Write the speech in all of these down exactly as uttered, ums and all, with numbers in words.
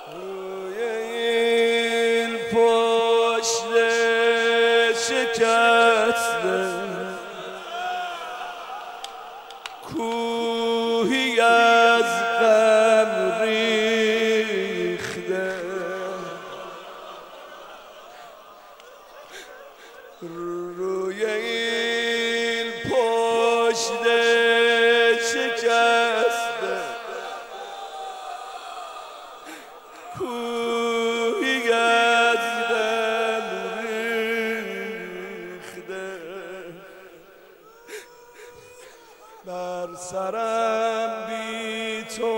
روی این پشت شکسته کوهی از غم ریخته، روی این پشت شکسته کوهی از غم ریخته، بر سرم بی تو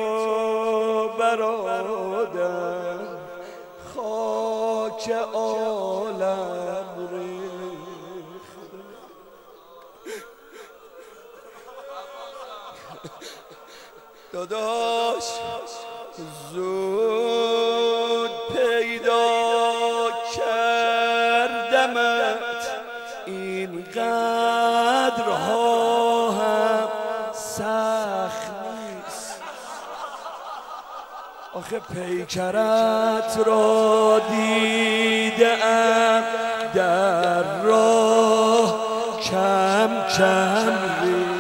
برادر خاک عالم ریخته، داداش زود پیدا کردمت، این قدرها هم سخت نیست، آخه پیکرت را دیدم در راه کم کم ریخت.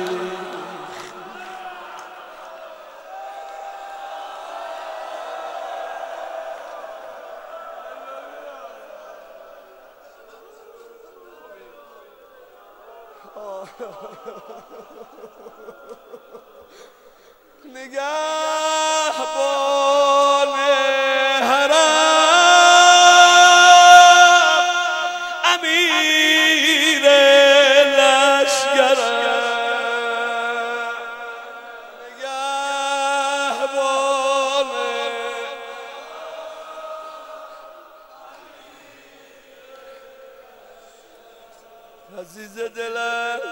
نگهبان حرم امیر لشکرم، نگهبان عزیز دلم،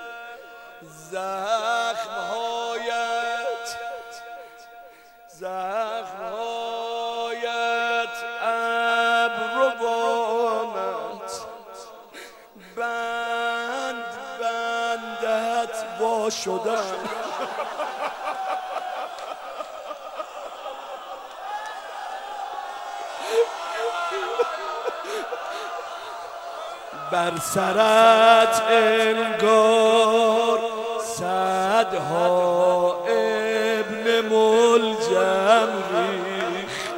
زخم‌هایت زخم‌هایت ابروانت بند بندت وا شدم، بر سرت انگار صدها ابن ملجم ریخت،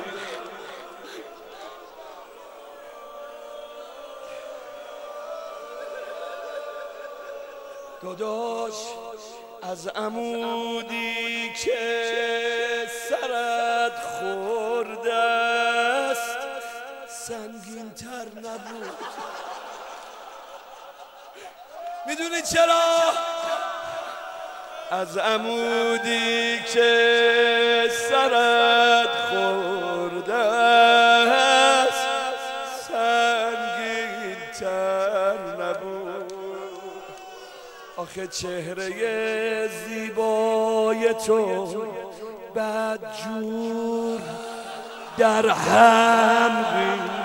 داداش از عمودی که سرت خورده است سنگین تر نبود. میدونی چرا؟ از عمودی که سرت خورده است سنگین تر نبود، آخه چهره زیبای تو بدجور در هم ریخت.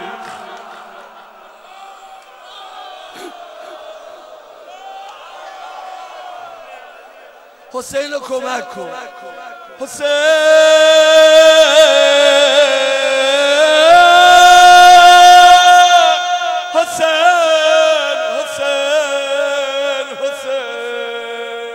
حسین رو کمک کن، حسین حسین حسین حسین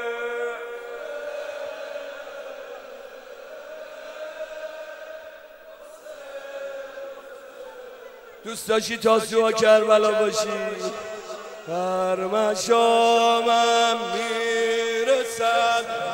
دوست داشتی تاسوها کربلا باشی، هر مشامم میرسد